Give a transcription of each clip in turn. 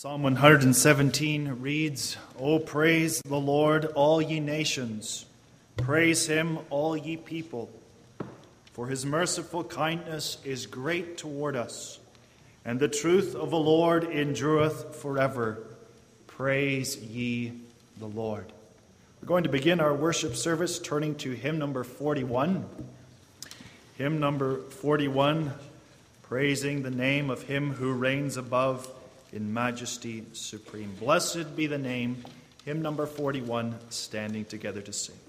Psalm 117 reads, O praise the Lord, all ye nations. Praise him, all ye people. For his merciful kindness is great toward us, and the truth of the Lord endureth forever. Praise ye the Lord. We're going to begin our worship service turning to hymn number 41. Hymn number 41, praising the name of him who reigns above in majesty supreme. Blessed be the name. Hymn number 41, standing together to sing.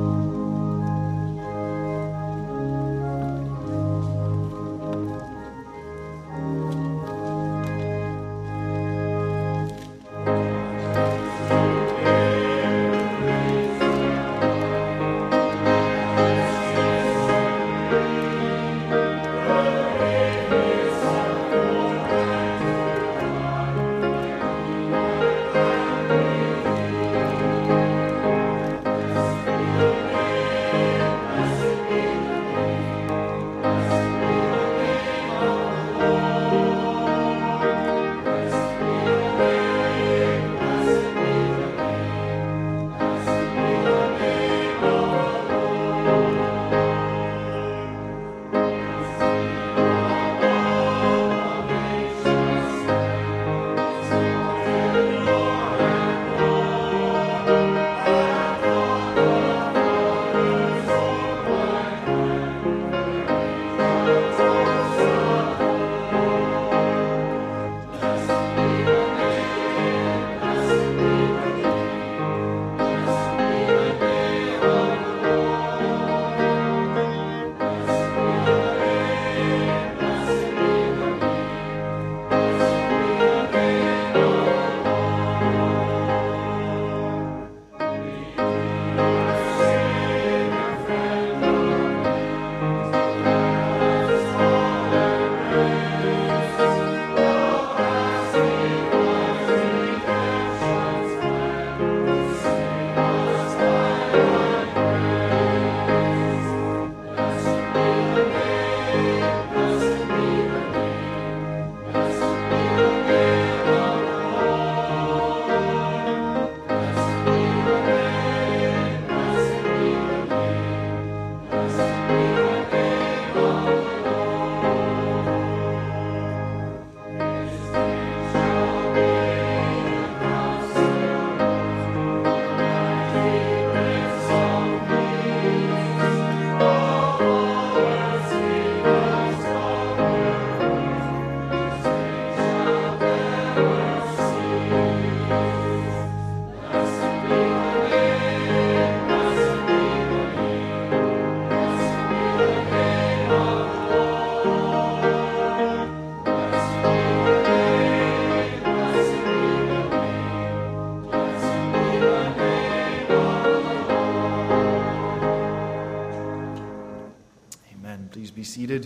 Seated.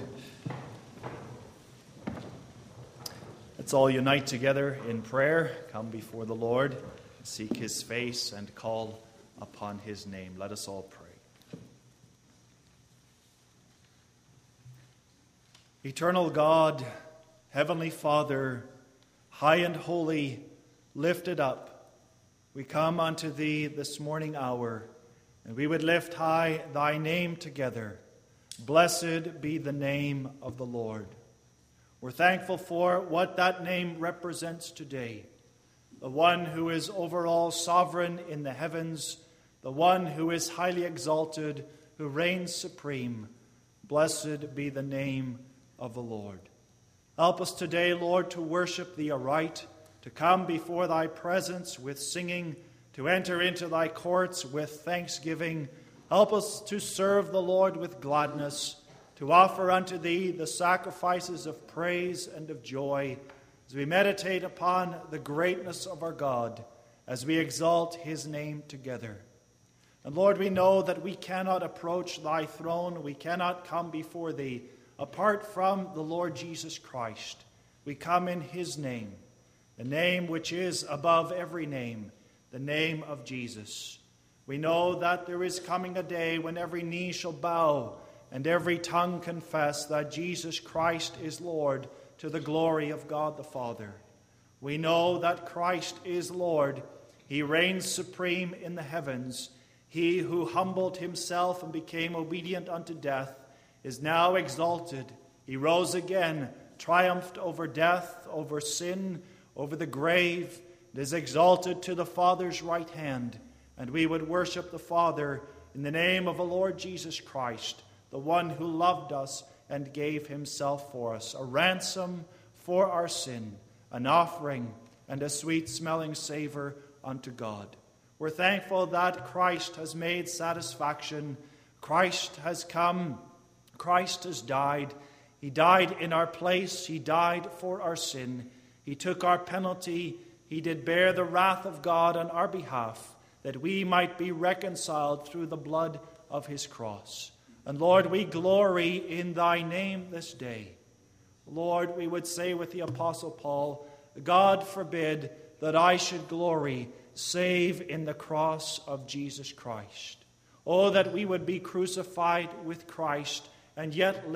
Let's all unite together in prayer, come before the Lord, seek his face, and call upon his name. Let us all pray. Eternal God, Heavenly Father, high and holy, lifted up, we come unto thee this morning hour, and we would lift high thy name together. Blessed be the name of the Lord. We're thankful for what that name represents today. The one who is over all sovereign in the heavens, the one who is highly exalted, who reigns supreme. Blessed be the name of the Lord. Help us today, Lord, to worship thee aright, to come before thy presence with singing, to enter into thy courts with thanksgiving. Help us to serve the Lord with gladness, to offer unto thee the sacrifices of praise and of joy, as we meditate upon the greatness of our God, as we exalt his name together. And Lord, we know that we cannot approach thy throne, we cannot come before thee apart from the Lord Jesus Christ. We come in his name, the name which is above every name, the name of Jesus. We know that there is coming a day when every knee shall bow and every tongue confess that Jesus Christ is Lord, to the glory of God the Father. We know that Christ is Lord. He reigns supreme in the heavens. He who humbled himself and became obedient unto death is now exalted. He rose again, triumphed over death, over sin, over the grave, and is exalted to the Father's right hand. And we would worship the Father in the name of the Lord Jesus Christ, the one who loved us and gave himself for us, a ransom for our sin, an offering and a sweet-smelling savor unto God. We're thankful that Christ has made satisfaction. Christ has come. Christ has died. He died in our place. He died for our sin. He took our penalty. He did bear the wrath of God on our behalf, that we might be reconciled through the blood of his cross. And Lord, we glory in thy name this day. Lord, we would say with the Apostle Paul, God forbid that I should glory save in the cross of Jesus Christ. Oh, that we would be crucified with Christ and yet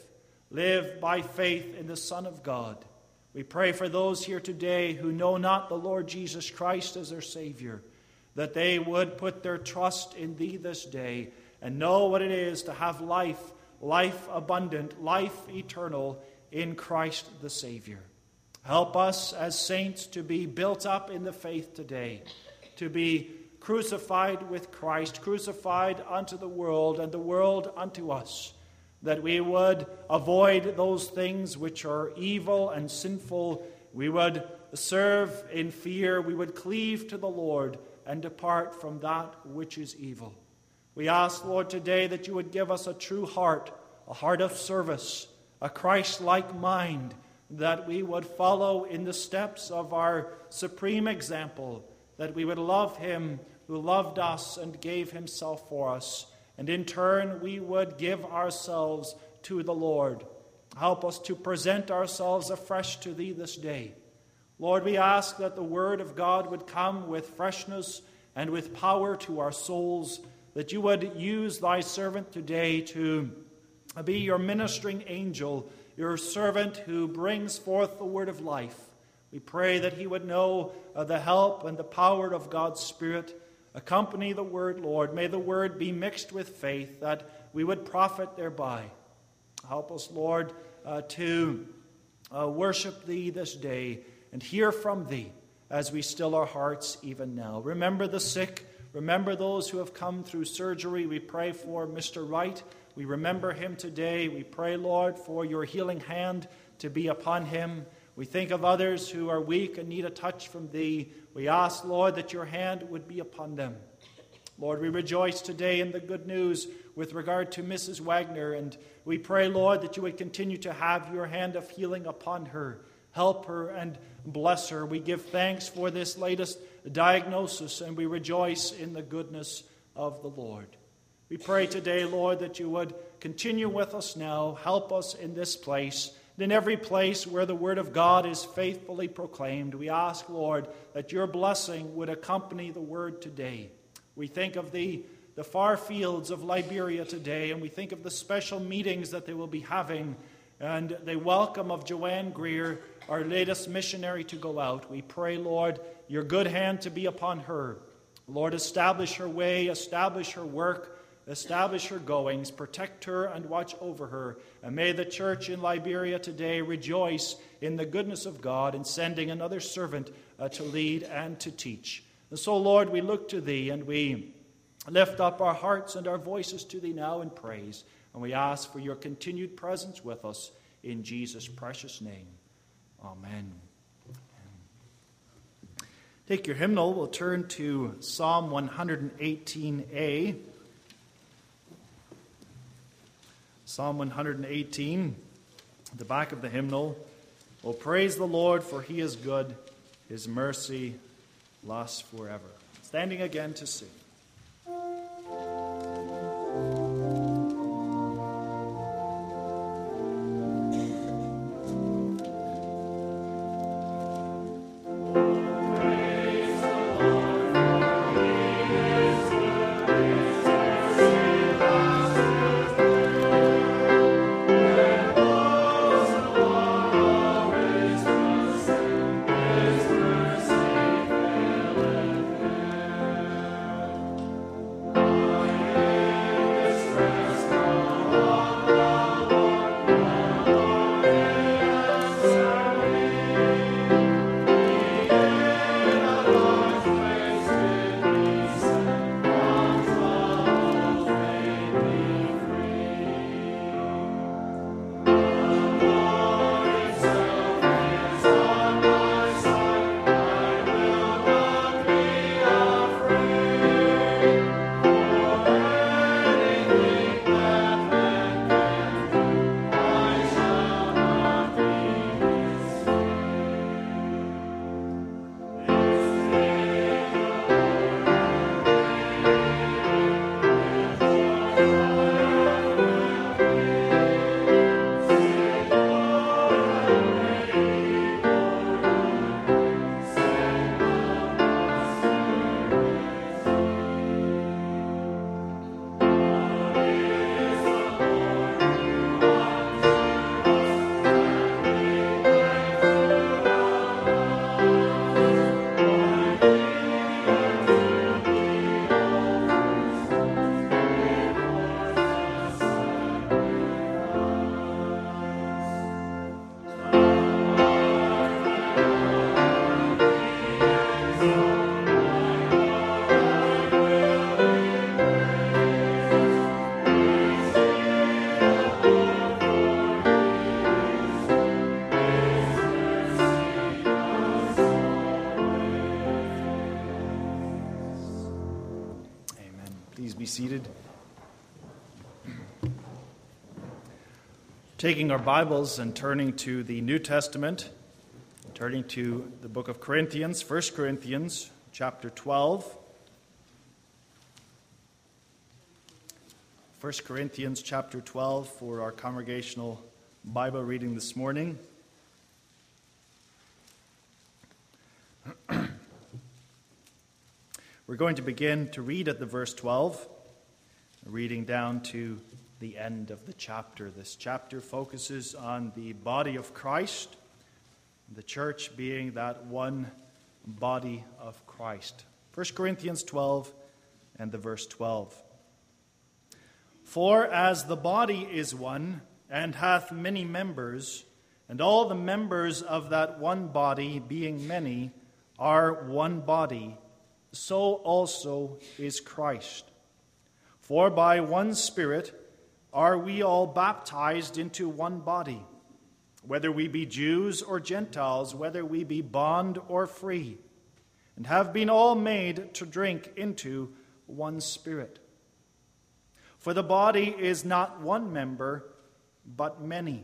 live by faith in the Son of God. We pray for those here today who know not the Lord Jesus Christ as their Savior, that they would put their trust in thee this day and know what it is to have life abundant, life eternal in Christ the Savior. Help us as saints to be built up in the faith today, to be crucified with Christ, crucified unto the world and the world unto us, that we would avoid those things which are evil and sinful. We would serve in fear. We would cleave to the Lord and depart from that which is evil. We ask, Lord, today that you would give us a true heart, a heart of service, a Christ-like mind, that we would follow in the steps of our supreme example, that we would love him who loved us and gave himself for us, and in turn we would give ourselves to the Lord. Help us to present ourselves afresh to thee this day. Lord, we ask that the word of God would come with freshness and with power to our souls, that you would use thy servant today to be your ministering angel, your servant who brings forth the word of life. We pray that he would know the help and the power of God's Spirit. Accompany the word, Lord. May the word be mixed with faith, that we would profit thereby. Help us, Lord, to worship thee this day and hear from thee as we still our hearts even now. Remember the sick. Remember those who have come through surgery. We pray for Mr. Wright. We remember him today. We pray, Lord, for your healing hand to be upon him. We think of others who are weak and need a touch from thee. We ask, Lord, that your hand would be upon them. Lord, we rejoice today in the good news with regard to Mrs. Wagner, and we pray, Lord, that you would continue to have your hand of healing upon her. Help her and bless her. We give thanks for this latest diagnosis, and we rejoice in the goodness of the Lord. We pray today, Lord, that you would continue with us now. Help us in this place. And in every place where the word of God is faithfully proclaimed, we ask, Lord, that your blessing would accompany the word today. We think of the far fields of Liberia today, and we think of the special meetings that they will be having, and the welcome of Joanne Greer, our latest missionary to go out. We pray, Lord, your good hand to be upon her. Lord, establish her way, establish her work, establish her goings, protect her and watch over her. And may the church in Liberia today rejoice in the goodness of God in sending another servant to lead and to teach. And so, Lord, we look to thee and we lift up our hearts and our voices to thee now in praise. And we ask for your continued presence with us in Jesus' precious name. Amen. Take your hymnal. We'll turn to Psalm 118a. Psalm 118, at the back of the hymnal. Oh, praise the Lord, for he is good. His mercy lasts forever. Standing again to sing. His be seated. Taking our Bibles and turning to the New Testament, turning to the book of Corinthians, 1 Corinthians chapter 12. 1 Corinthians chapter 12 for our congregational Bible reading this morning. We're going to begin to read at the verse 12, reading down to the end of the chapter. This chapter focuses on the body of Christ, the church being that one body of Christ. 1 Corinthians 12 and the verse 12. For as the body is one, and hath many members, and all the members of that one body, being many, are one body, so also is Christ. For by one Spirit are we all baptized into one body, whether we be Jews or Gentiles, whether we be bond or free, and have been all made to drink into one Spirit. For the body is not one member, but many.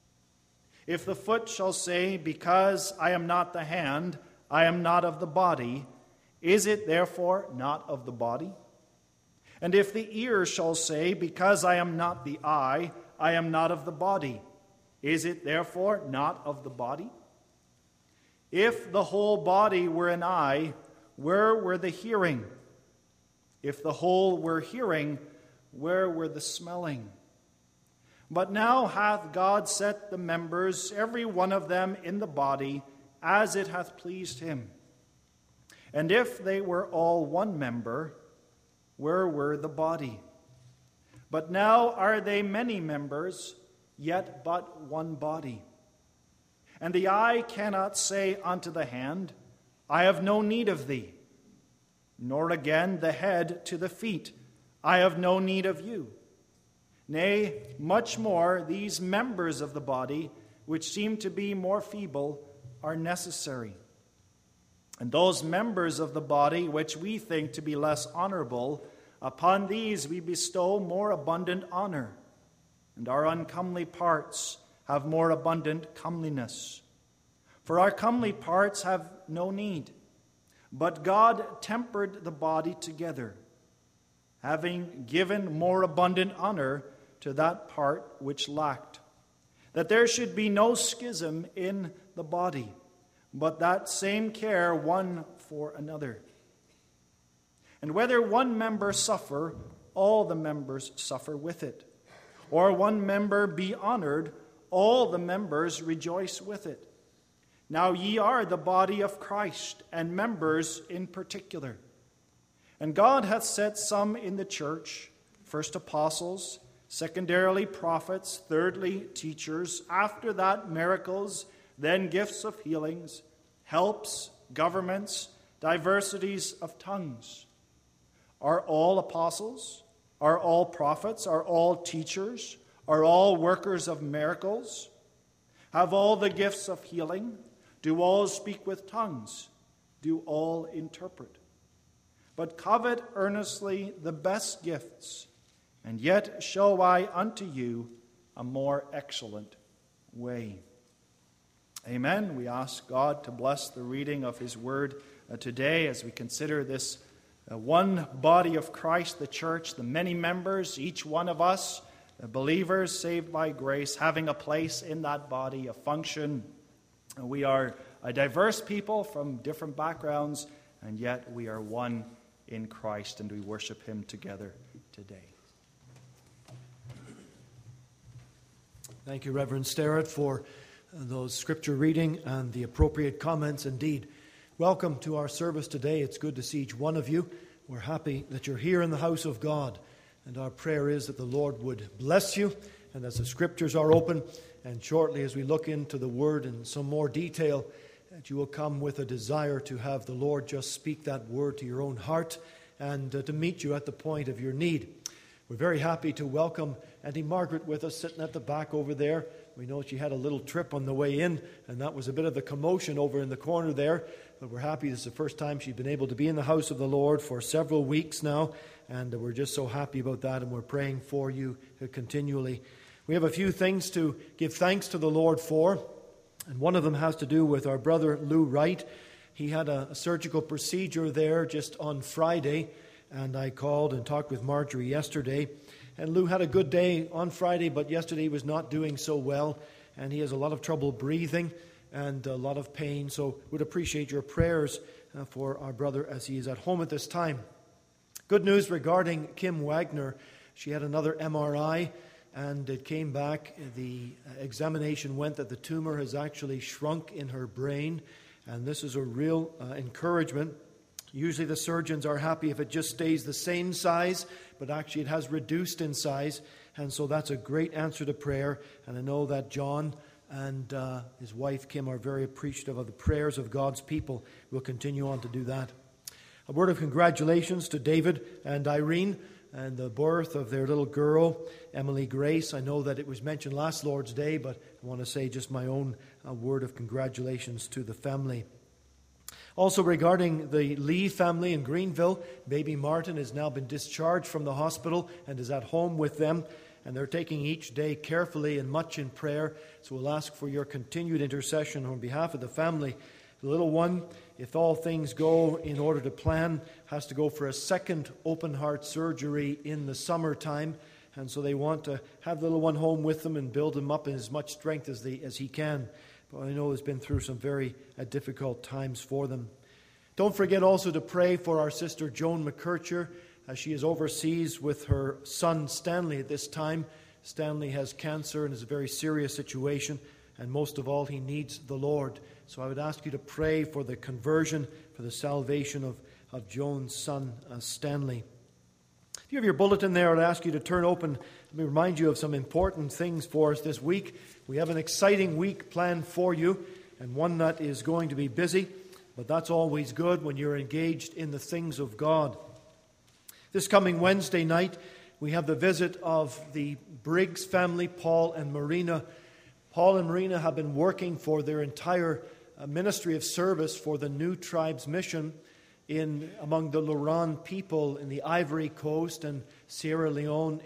If the foot shall say, because I am not the hand, I am not of the body, is it therefore not of the body? And if the ear shall say, because I am not the eye, I am not of the body, is it therefore not of the body? If the whole body were an eye, where were the hearing? If the whole were hearing, where were the smelling? But now hath God set the members, every one of them, in the body, as it hath pleased him. And if they were all one member, where were the body? But now are they many members, yet but one body. And the eye cannot say unto the hand, I have no need of thee, nor again the head to the feet, I have no need of you. Nay, much more, these members of the body, which seem to be more feeble, are necessary. And those members of the body which we think to be less honorable, upon these we bestow more abundant honor, and our uncomely parts have more abundant comeliness. For our comely parts have no need, but God tempered the body together, having given more abundant honor to that part which lacked, that there should be no schism in the body, but that same care one for another. And whether one member suffer, all the members suffer with it. Or one member be honored, all the members rejoice with it. Now ye are the body of Christ, and members in particular. And God hath set some in the church, first apostles, secondarily prophets, thirdly teachers, after that miracles, then gifts of healings, helps, governments, diversities of tongues. Are all apostles? Are all prophets? Are all teachers? Are all workers of miracles? Have all the gifts of healing? Do all speak with tongues? Do all interpret? But covet earnestly the best gifts, and yet show I unto you a more excellent way. Amen. We ask God to bless the reading of his word today as we consider this one body of Christ, the church, the many members, each one of us, believers saved by grace, having a place in that body, a function. We are a diverse people from different backgrounds, and yet we are one in Christ, and we worship him together today. Thank you, Reverend Sterrett, for those scripture reading and the appropriate comments. Indeed, welcome to our service today. It's good to see each one of you. We're happy that you're here in the house of God, and our prayer is that the Lord would bless you, and as the scriptures are open, and shortly as we look into the word in some more detail, that you will come with a desire to have the Lord just speak that word to your own heart and to meet you at the point of your need. We're very happy to welcome Auntie Margaret with us, sitting at the back over there. We know she had a little trip on the way in, and that was a bit of a commotion over in the corner there. But we're happy this is the first time she's been able to be in the house of the Lord for several weeks now, and we're just so happy about that, and we're praying for you continually. We have a few things to give thanks to the Lord for, and one of them has to do with our brother Lou Wright. He had a surgical procedure there just on Friday, and I called and talked with Marjorie yesterday. And Lou had a good day on Friday, but yesterday he was not doing so well, and he has a lot of trouble breathing and a lot of pain. So would appreciate your prayers for our brother as he is at home at this time. Good news regarding Kim Wagner. She had another MRI, and it came back. The examination went that the tumor has actually shrunk in her brain, and this is a real encouragement. Usually the surgeons are happy if it just stays the same size, but actually it has reduced in size, and so that's a great answer to prayer. And I know that John and his wife Kim are very appreciative of the prayers of God's people. We'll continue on to do that. A word of congratulations to David and Irene and the birth of their little girl, Emily Grace. I know that it was mentioned last Lord's Day, but I want to say just my own word of congratulations to the family. Also regarding the Lee family in Greenville, baby Martin has now been discharged from the hospital and is at home with them, and they're taking each day carefully and much in prayer. So we'll ask for your continued intercession on behalf of the family. The little one, if all things go in order to plan, has to go for a second open heart surgery in the summertime, and so they want to have the little one home with them and build him up in as much strength as he can. But I know he's been through some very difficult times for them. Don't forget also to pray for our sister Joan McKercher as she is overseas with her son Stanley at this time. Stanley has cancer and is a very serious situation, and most of all, he needs the Lord. So I would ask you to pray for the conversion, for the salvation of Joan's son Stanley. If you have your bulletin there, I'd ask you to turn open. Let me remind you of some important things for us this week. We have an exciting week planned for you, and one that is going to be busy, but that's always good when you're engaged in the things of God. This coming Wednesday night, we have the visit of the Briggs family, Paul and Marina. Paul and Marina have been working for their entire ministry of service for the New Tribes Mission among the Luran people in the Ivory Coast and Sierra Leone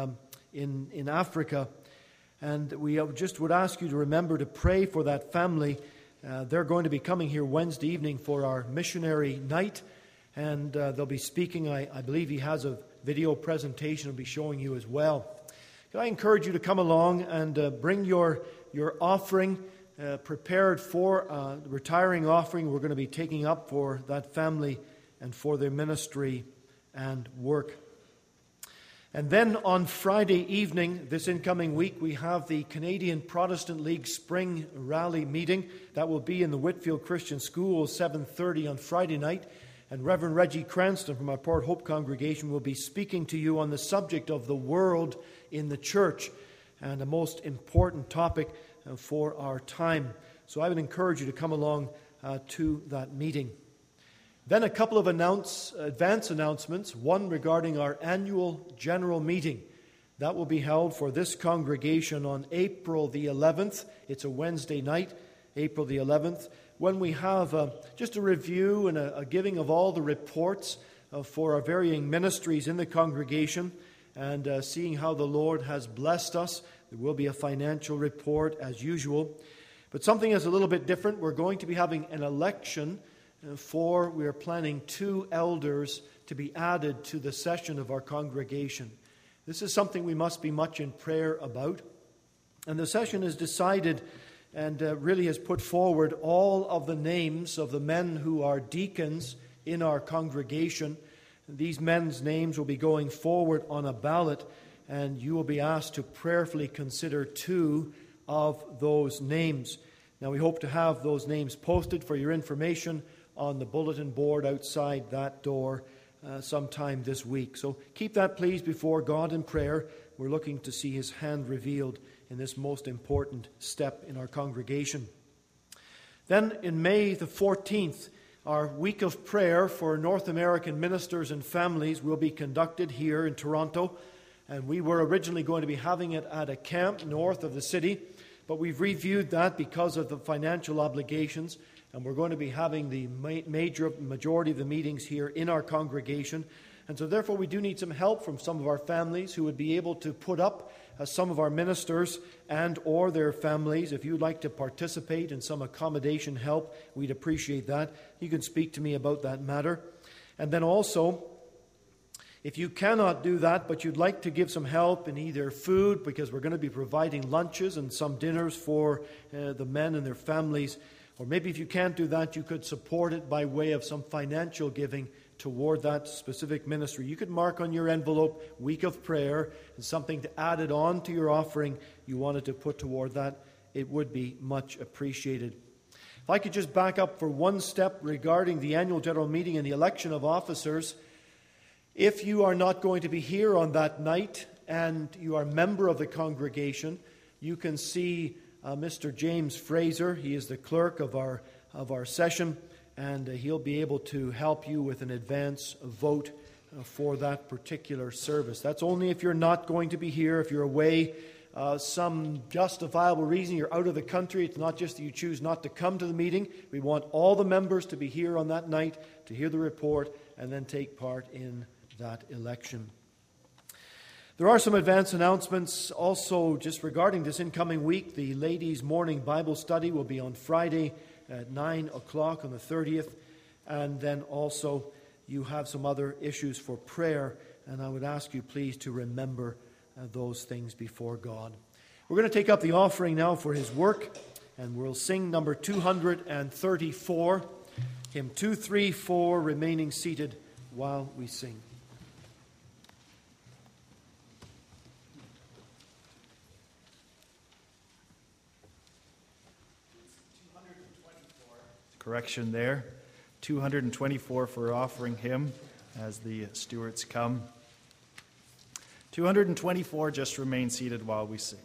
in Africa. And we just would ask you to remember to pray for that family. They're going to be coming here Wednesday evening for our missionary night, and they'll be speaking. I believe he has a video presentation he'll be showing you as well. Can I encourage you to come along and bring your offering prepared for the retiring offering we're going to be taking up for that family and for their ministry and work. And then on Friday evening, this incoming week, we have the Canadian Protestant League Spring Rally meeting. That will be in the Whitfield Christian School, 7:30 on Friday night. And Reverend Reggie Cranston from our Port Hope congregation will be speaking to you on the subject of the world in the church, and a most important topic for our time. So I would encourage you to come along to that meeting. Then a couple of advance announcements, one regarding our annual general meeting. That will be held for this congregation on April the 11th. It's a Wednesday night, April the 11th, when we have just a review and a giving of all the reports for our varying ministries in the congregation, and seeing how the Lord has blessed us. There will be a financial report as usual. But something is a little bit different. We're going to be having an election we are planning 2 elders to be added to the session of our congregation. This is something we must be much in prayer about. And the session has decided and really has put forward all of the names of the men who are deacons in our congregation. These men's names will be going forward on a ballot, and you will be asked to prayerfully consider 2 of those names. Now, we hope to have those names posted for your information on the bulletin board outside that door sometime this week. So keep that, please, before God in prayer. We're looking to see His hand revealed in this most important step in our congregation. Then, in May the 14th, our week of prayer for North American ministers and families will be conducted here in Toronto. And we were originally going to be having it at a camp north of the city. But we've reviewed that because of the financial obligations, and we're going to be having the majority of the meetings here in our congregation. And so therefore we do need some help from some of our families who would be able to put up some of our ministers and or their families. If you'd like to participate in some accommodation help, we'd appreciate that. You can speak to me about that matter. And then also, if you cannot do that, but you'd like to give some help in either food, because we're going to be providing lunches and some dinners for the men and their families, or maybe if you can't do that, you could support it by way of some financial giving toward that specific ministry. You could mark on your envelope, Week of Prayer, and something to add it on to your offering you wanted to put toward that. It would be much appreciated. If I could just back up for one step regarding the annual general meeting and the election of officers. If you are not going to be here on that night and you are a member of the congregation, you can see Mr. James Fraser. He is the clerk of our session, and he'll be able to help you with an advance vote for that particular service. That's only if you're not going to be here, if you're away, some justifiable reason, you're out of the country. It's not just that you choose not to come to the meeting. We want all the members to be here on that night to hear the report and then take part in that election. There are some advance announcements also just regarding this incoming week. The ladies' morning Bible study will be on Friday at 9 o'clock on the 30th. And then also you have some other issues for prayer, and I would ask you please to remember those things before God. We're going to take up the offering now for His work, and we'll sing number 234, hymn 234, remaining seated while we sing. Correction there. 224 for offering hymn as the stewards come. 224, just remain seated while we sing.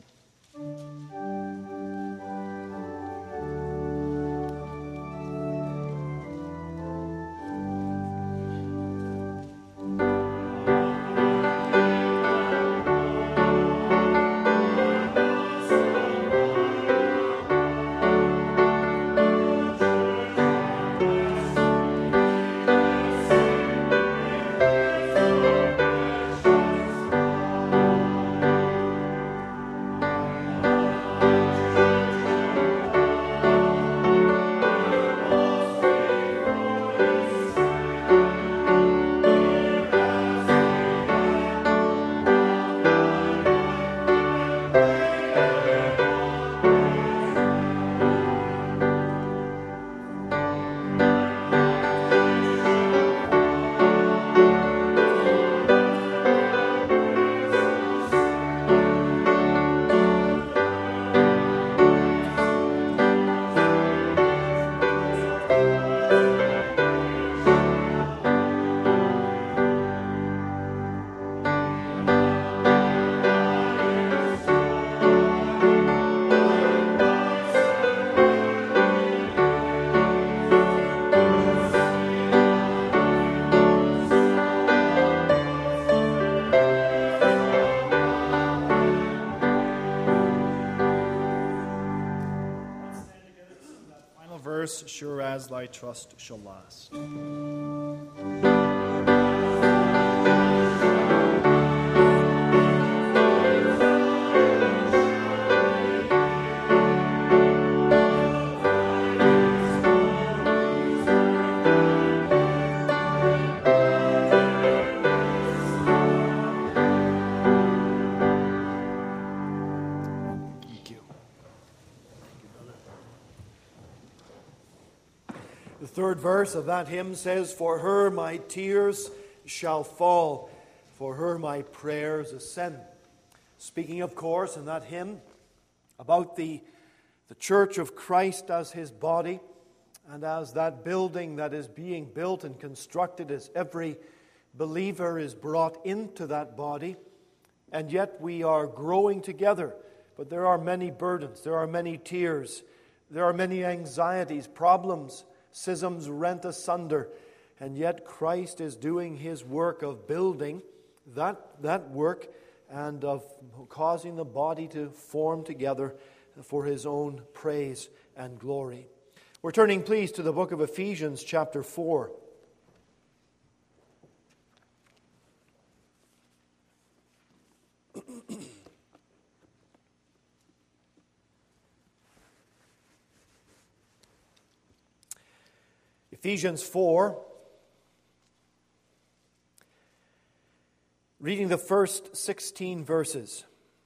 Sure as thy trust shall last. The third verse of that hymn says, "For her my tears shall fall, for her my prayers ascend." Speaking, of course, in that hymn about the church of Christ as His body, and as that building that is being built and constructed as every believer is brought into that body, and yet we are growing together. But there are many burdens, there are many tears, there are many anxieties, problems, schisms rent asunder, and yet Christ is doing His work of building that work and of causing the body to form together for His own praise and glory. We're turning, please, to the book of Ephesians, chapter 4. Ephesians 4, reading the first 16 verses.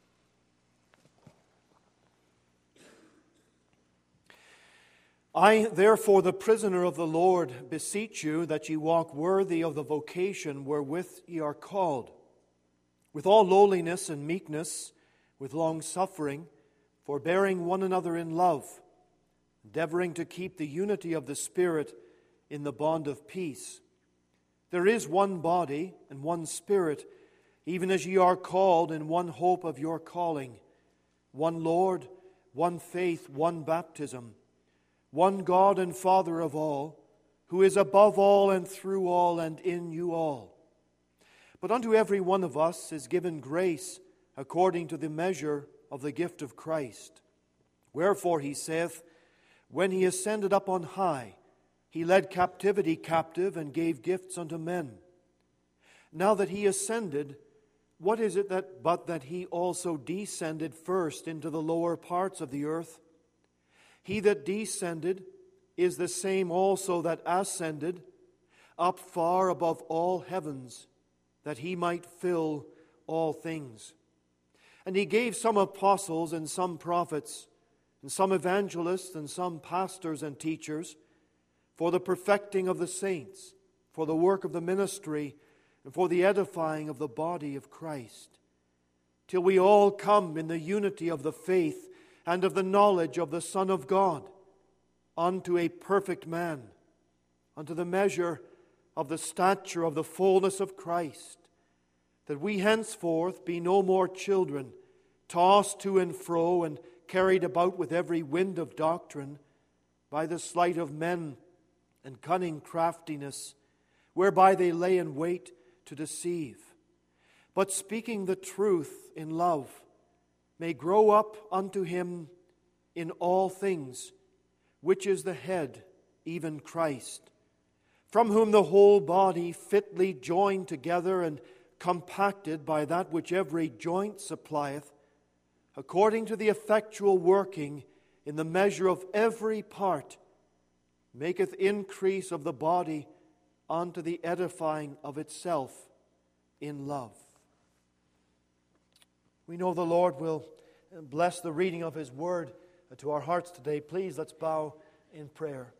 I, therefore, the prisoner of the Lord, beseech you that ye walk worthy of the vocation wherewith ye are called, with all lowliness and meekness, with long-suffering, forbearing one another in love, endeavoring to keep the unity of the Spirit in the bond of peace. There is one body and one Spirit, even as ye are called in one hope of your calling, one Lord, one faith, one baptism, one God and Father of all, who is above all and through all and in you all. But unto every one of us is given grace according to the measure of the gift of Christ. Wherefore he saith, when he ascended up on high, he led captivity captive and gave gifts unto men. Now that he ascended, what is it but that he also descended first into the lower parts of the earth? He that descended is the same also that ascended up far above all heavens, that he might fill all things. And he gave some apostles and some prophets, and some evangelists and some pastors and teachers, for the perfecting of the saints, for the work of the ministry, and for the edifying of the body of Christ, till we all come in the unity of the faith and of the knowledge of the Son of God, unto a perfect man, unto the measure of the stature of the fullness of Christ, that we henceforth be no more children, tossed to and fro and carried about with every wind of doctrine, by the sleight of men and cunning craftiness, whereby they lay in wait to deceive, but speaking the truth in love, may grow up unto him in all things, which is the head, even Christ, from whom the whole body fitly joined together and compacted by that which every joint supplieth, according to the effectual working in the measure of every part, maketh increase of the body unto the edifying of itself in love. We know the Lord will bless the reading of His Word to our hearts today. Please, let's bow in prayer.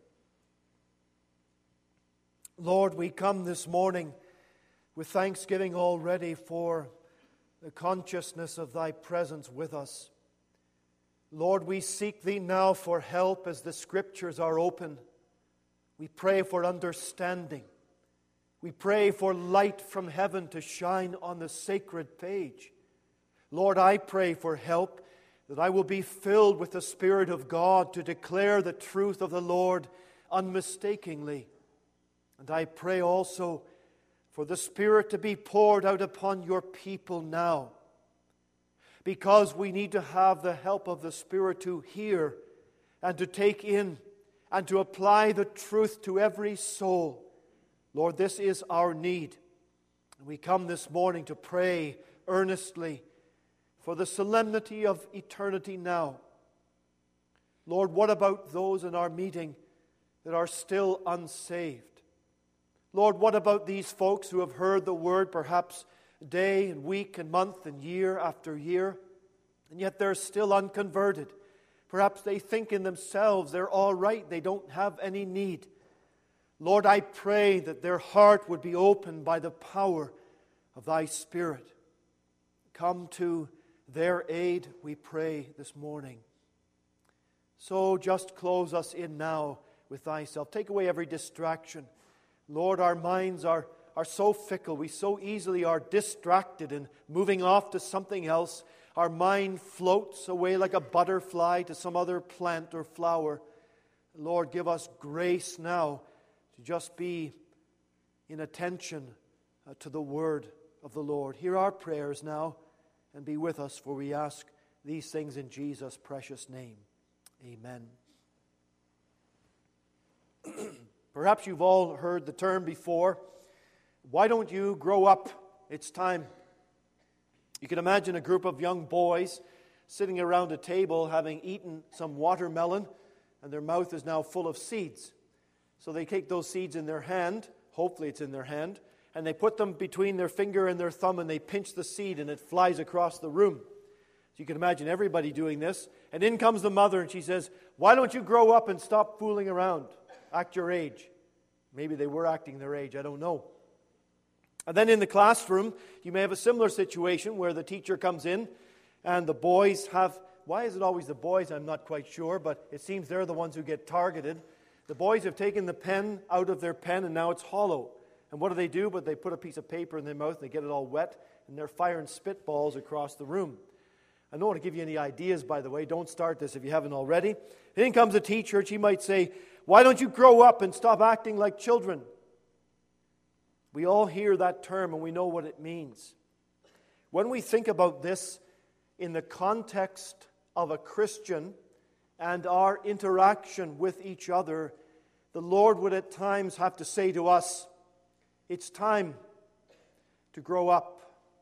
Lord, we come this morning with thanksgiving already for the consciousness of Thy presence with us. Lord, we seek Thee now for help as the Scriptures are open. We pray for understanding. We pray for light from heaven to shine on the sacred page. Lord, I pray for help, that I will be filled with the Spirit of God to declare the truth of the Lord unmistakingly. And I pray also for the Spirit to be poured out upon your people now, because we need to have the help of the Spirit to hear and to take in and to apply the truth to every soul. Lord, this is our need. And we come this morning to pray earnestly for the solemnity of eternity now. Lord, what about those in our meeting that are still unsaved? Lord, what about these folks who have heard the word perhaps day and week and month and year after year, and yet they're still unconverted? Perhaps they think in themselves they're all right, they don't have any need. Lord, I pray that their heart would be opened by the power of Thy Spirit. Come to their aid, we pray this morning. So just close us in now with Thyself. Take away every distraction. Lord, our minds are so fickle. We so easily are distracted and moving off to something else. Our mind floats away like a butterfly to some other plant or flower. Lord, give us grace now to just be in attention to the word of the Lord. Hear our prayers now and be with us, for we ask these things in Jesus' precious name. Amen. Perhaps you've all heard the term before. Why don't you grow up? It's time. You can imagine a group of young boys sitting around a table having eaten some watermelon, and their mouth is now full of seeds. So they take those seeds in their hand, hopefully it's in their hand, and they put them between their finger and their thumb, and they pinch the seed, and it flies across the room. So you can imagine everybody doing this. And in comes the mother, and she says, "Why don't you grow up and stop fooling around? Act your age." Maybe they were acting their age, I don't know. And then in the classroom, you may have a similar situation where the teacher comes in, and the boys have... Why is it always the boys? I'm not quite sure, but it seems they're the ones who get targeted. The boys have taken the pen out of their pen, and now it's hollow. And what do? But they put a piece of paper in their mouth, and they get it all wet, and they're firing spitballs across the room. I don't want to give you any ideas, by the way. Don't start this if you haven't already. In comes a teacher, and she might say, "Why don't you grow up and stop acting like children?" We all hear that term, and we know what it means. When we think about this in the context of a Christian and our interaction with each other, the Lord would at times have to say to us, it's time to grow up.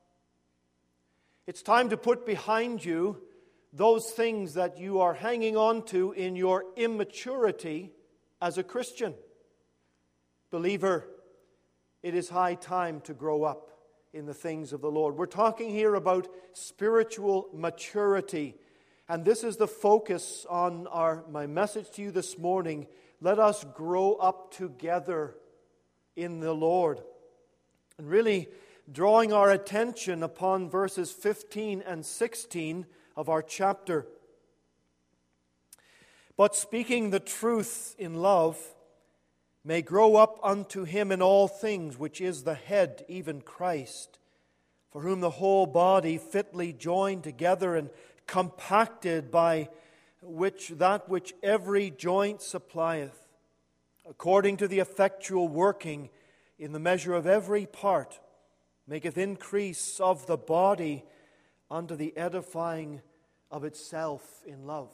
It's time to put behind you those things that you are hanging on to in your immaturity as a Christian. Believer, it is high time to grow up in the things of the Lord. We're talking here about spiritual maturity. And this is the focus on my message to you this morning. Let us grow up together in the Lord. And really drawing our attention upon verses 15 and 16 of our chapter. "But speaking the truth in love may grow up unto him in all things, which is the head, even Christ, for whom the whole body fitly joined together and compacted by which every joint supplieth, according to the effectual working in the measure of every part, maketh increase of the body unto the edifying of itself in love."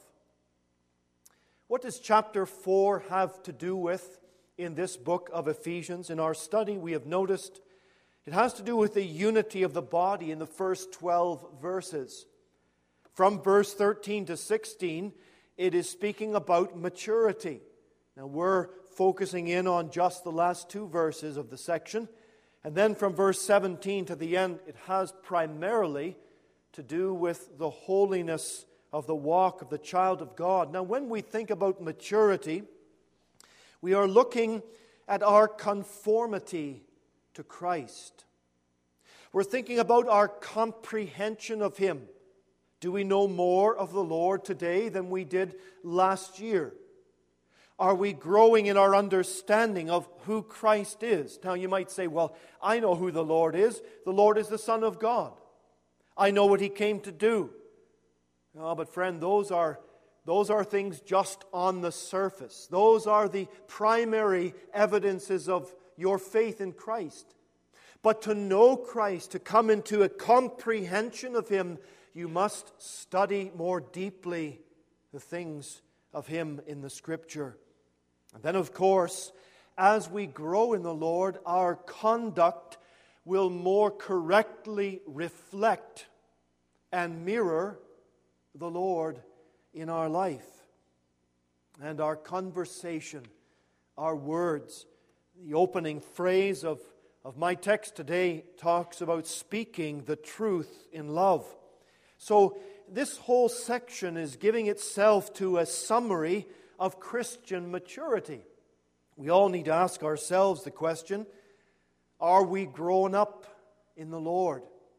What does chapter 4 have to do with in this book of Ephesians? In our study, we have noticed it has to do with the unity of the body in the first 12 verses. From verse 13 to 16, it is speaking about maturity. Now, we're focusing in on just the last 2 verses of the section. And then from verse 17 to the end, it has primarily to do with the holiness of the walk of the child of God. Now, when we think about maturity, we are looking at our conformity to Christ. We're thinking about our comprehension of Him. Do we know more of the Lord today than we did last year? Are we growing in our understanding of who Christ is? Now you might say, well, I know who the Lord is. The Lord is the Son of God. I know what He came to do. Oh, but friend, those are things just on the surface. Those are the primary evidences of your faith in Christ. But to know Christ, to come into a comprehension of Him, you must study more deeply the things of Him in the Scripture. And then, of course, as we grow in the Lord, our conduct will more correctly reflect and mirror the Lord in our life. And our conversation, our words, the opening phrase of my text today talks about speaking the truth in love. So this whole section is giving itself to a summary of Christian maturity. We all need to ask ourselves the question, are we growing up in the Lord?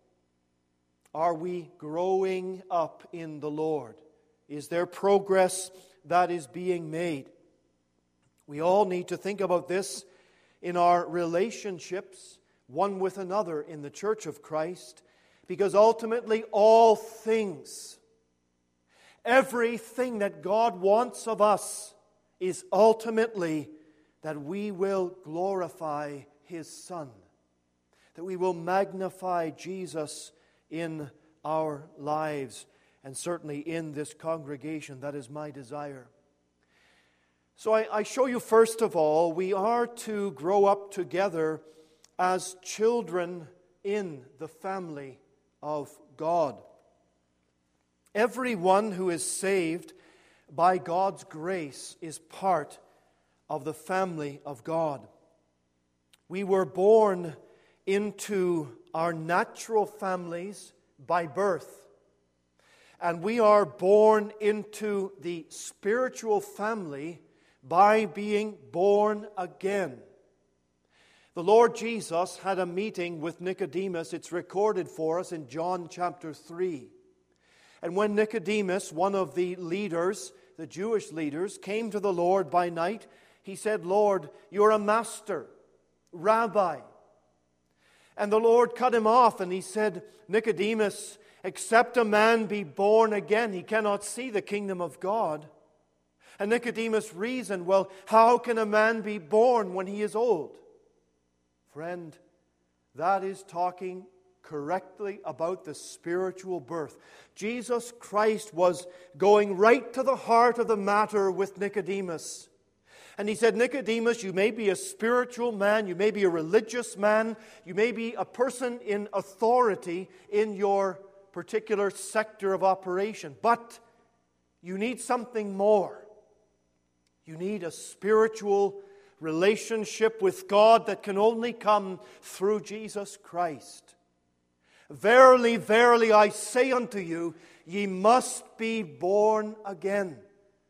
Are we growing up in the Lord? Is there progress that is being made? We all need to think about this in our relationships, one with another in the Church of Christ, because ultimately all things, everything that God wants of us is ultimately that we will glorify His Son, that we will magnify Jesus in our lives. and certainly in this congregation. That is my desire. So I show you, first of all, we are to grow up together as children in the family of God. Everyone who is saved by God's grace is part of the family of God. We were born into our natural families by birth, and we are born into the spiritual family by being born again. The Lord Jesus had a meeting with Nicodemus. It's recorded for us in John chapter 3. And when Nicodemus, one of the leaders, the Jewish leaders, came to the Lord by night, he said, "Lord, you're a master, rabbi." And the Lord cut him off and he said, "Nicodemus, except a man be born again, he cannot see the kingdom of God." And Nicodemus reasoned, well, how can a man be born when he is old? Friend, that is talking correctly about the spiritual birth. Jesus Christ was going right to the heart of the matter with Nicodemus. And he said, "Nicodemus, you may be a spiritual man, you may be a religious man, you may be a person in authority in your particular sector of operation, but you need something more. You need a spiritual relationship with God that can only come through Jesus Christ. Verily, verily, I say unto you, ye must be born again."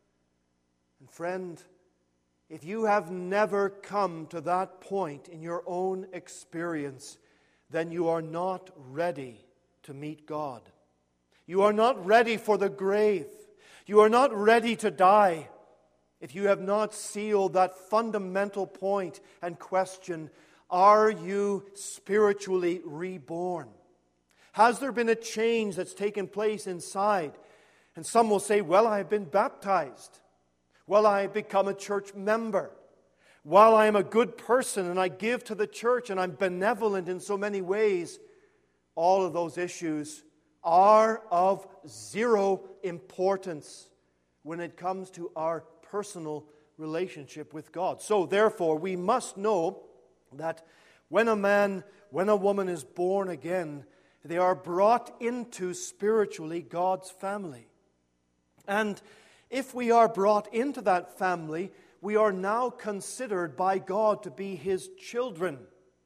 And friend, if you have never come to that point in your own experience, then you are not ready to meet God. You are not ready for the grave. You are not ready to die if you have not sealed that fundamental point and question, are you spiritually reborn? Has there been a change that's taken place inside? And some will say, well, I have been baptized. Well, I have become a church member. Well, I am a good person and I give to the church and I'm benevolent in so many ways. All of those issues are of zero importance when it comes to our personal relationship with God. So therefore, we must know that when a man, when a woman is born again, they are brought into spiritually God's family. And if we are brought into that family, we are now considered by God to be His children.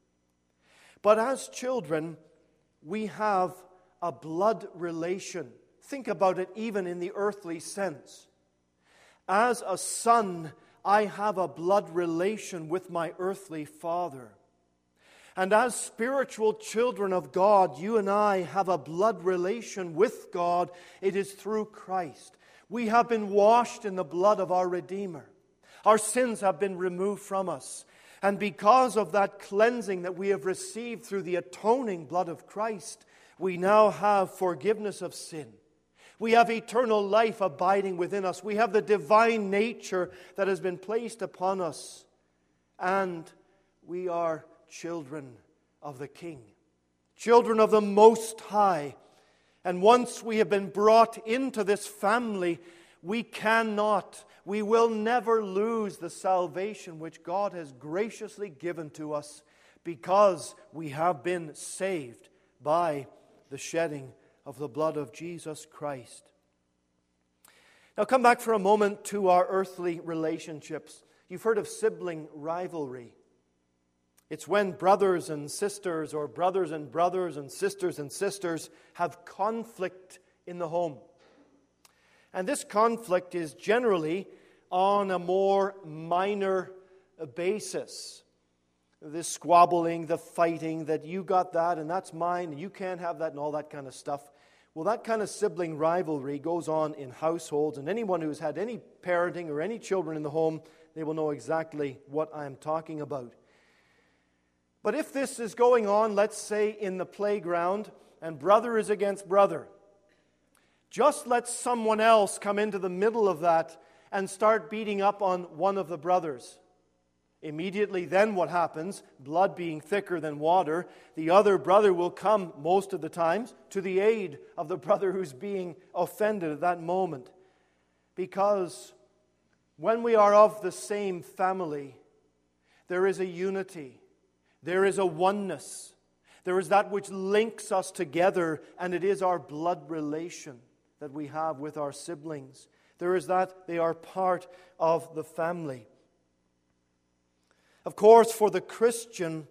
But as children, we have a blood relation. Think about it even in the earthly sense. As a son, I have a blood relation with my earthly father. And as spiritual children of God, you and I have a blood relation with God. It is through Christ. We have been washed in the blood of our Redeemer. Our sins have been removed from us. And because of that cleansing that we have received through the atoning blood of Christ, we now have forgiveness of sin. We have eternal life abiding within us. We have the divine nature that has been placed upon us. And we are children of the King, children of the Most High. And once we have been brought into this family, we will never lose the salvation which God has graciously given to us because we have been saved by the shedding of the blood of Jesus Christ. Now come back for a moment to our earthly relationships. You've heard of sibling rivalry. It's when brothers and sisters, or brothers and sisters have conflict in the home. And this conflict is generally on a more minor basis. This squabbling, the fighting, that you got that and that's mine and you can't have that and all that kind of stuff. Well, that kind of sibling rivalry goes on in households, and anyone who's had any parenting or any children in the home, they will know exactly what I'm talking about. But if this is going on, let's say in the playground, and brother is against brother, just let someone else come into the middle of that and start beating up on one of the brothers. Immediately then what happens? Blood being thicker than water, the other brother will come most of the times to the aid of the brother who's being offended at that moment. Because when we are of the same family, there is a unity, there is a oneness, there is that which links us together, and it is our blood relation that we have with our siblings. There is that they are part of the family. Of course, for the Christian,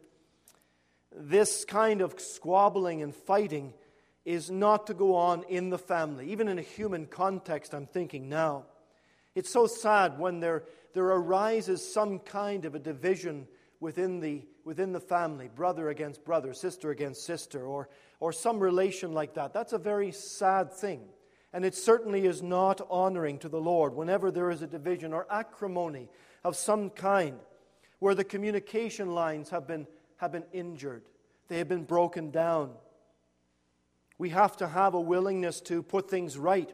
this kind of squabbling and fighting is not to go on in the family. Even in a human context, I'm thinking now. It's so sad when there arises some kind of a division within the family, brother against brother, sister against sister, or some relation like that. That's a very sad thing. And it certainly is not honoring to the Lord whenever there is a division or acrimony of some kind, where the communication lines have been injured. They have been broken down. We have to have a willingness to put things right.